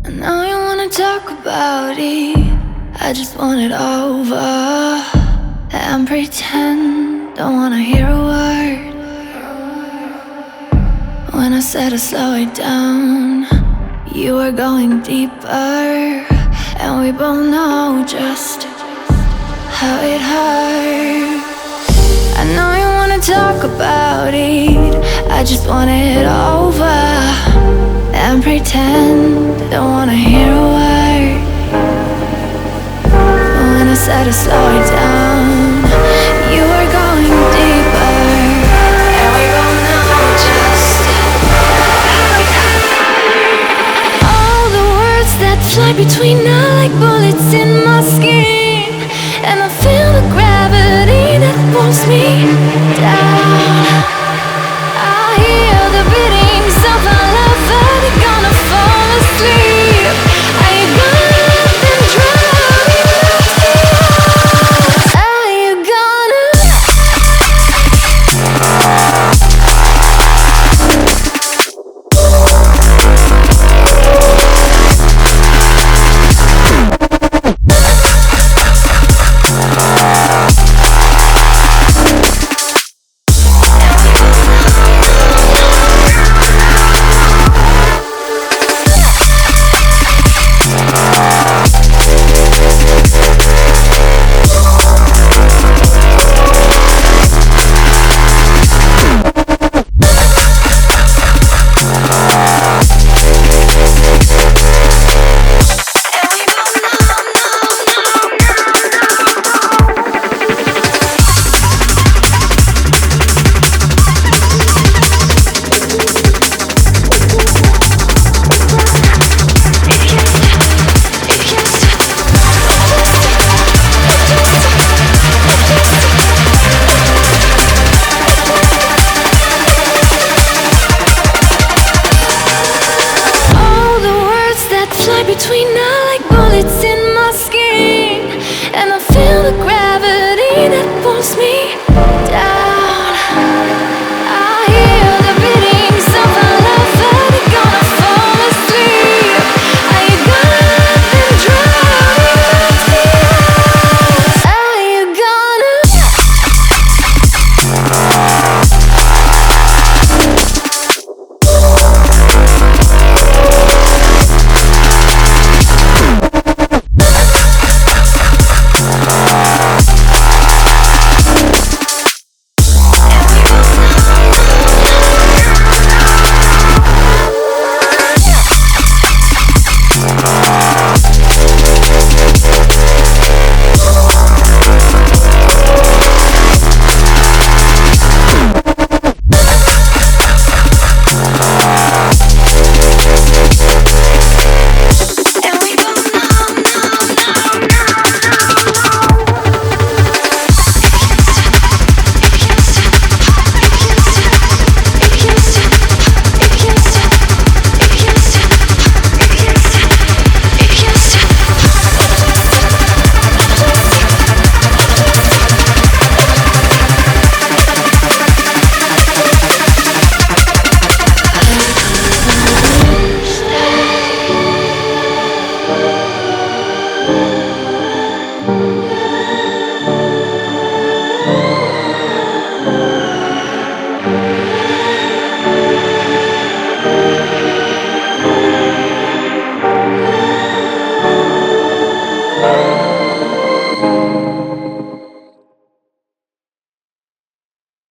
I know you wanna talk about it. I just want it over and pretend don't wanna hear a word. When I said to slow it down, you were going deeper, and we both know just how it hurt. I know you wanna talk about it. I just want it over and pretend don't wanna hear a word. When I said to slow it down, you were going deeper, and we both know just how it hurt. All the words that fly between us like bullets in my skin, and I feel the gravity that pulls me down. I hear the beatings of our love, are they gonna fall asleep? Are you gonna let them drown in the tears? Are you gonna? Between us